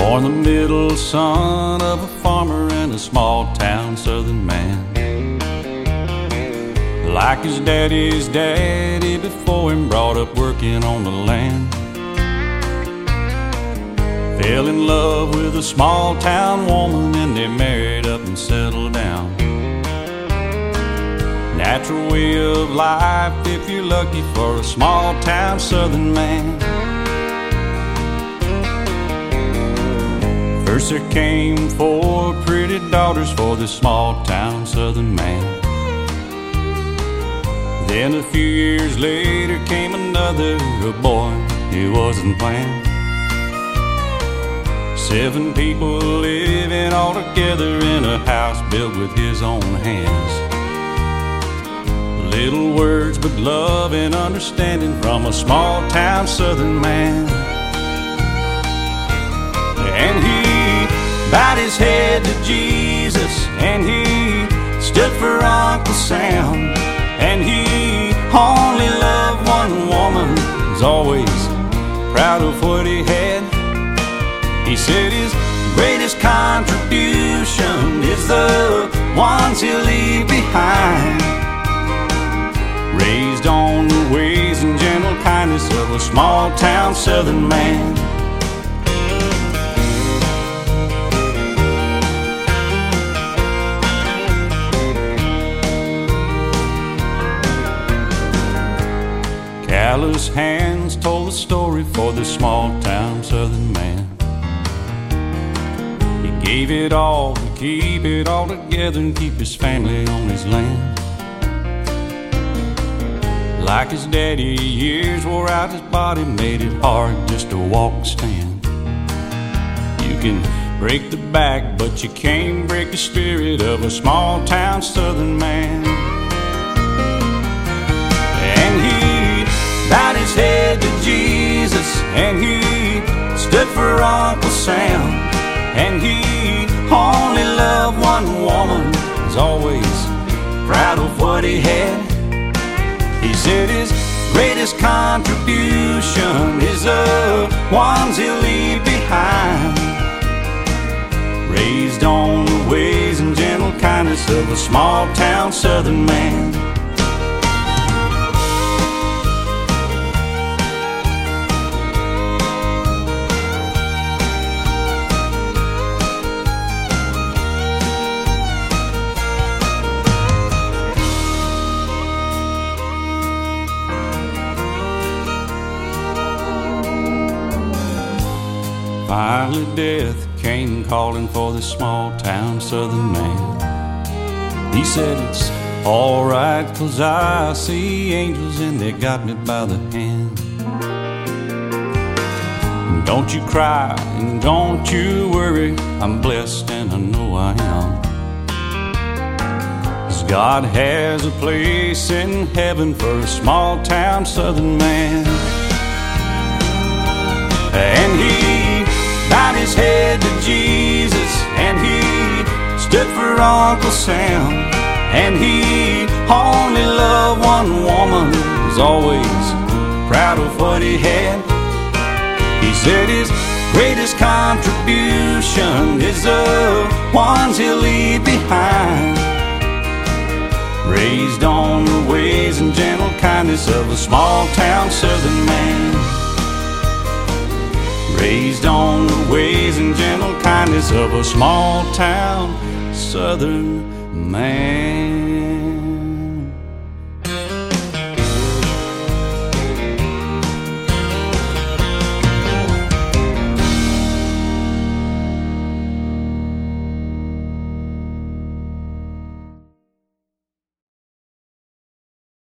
Born the middle son of a farmer in a small town southern man. Like his daddy's daddy before him, brought up working on the land. Fell in love with a small town woman and they married up and settled down. Natural way of life if you're lucky for a small town southern man. First there came 4 pretty daughters for this small town southern man. Then a few years later came another, a boy he wasn't planned. 7 people living all together in a house built with his own hands. Little words but love and understanding from a small town southern man. And he bowed his head to Jesus, and he stood for Uncle Sam. And he only loved one woman, was always proud of what he had. He said his greatest contribution is the ones he'll leave behind. Raised on the ways and gentle kindness of a small town southern man. Callous hands told the story for this small town southern man. He gave it all to keep it all together and keep his family on his land. Like his daddy, years wore out his body, made it hard just to walk, stand. You can break the back, but you can't break the spirit of a small town southern man. And he bowed his head to Jesus, and he stood for Uncle Sam. And he only loved one woman, was always proud of what he had. He said his greatest contribution is the ones he'll leave behind. Raised on the ways and gentle kindness of a small town southern man. Finally death came calling for this small town southern man. He said it's alright 'cause I see angels and they got me by the hand. Don't you cry and don't you worry, I'm blessed and I know I am. 'Cause God has a place in heaven for a small town southern man. And he bowed his head to Jesus, and he stood for Uncle Sam. And he only loved one woman, was always proud of what he had. He said his greatest contribution is the ones he'll leave behind. Raised on the ways and gentle kindness of a small town southern man. Raised on the ways and gentle kindness of a small town southern man.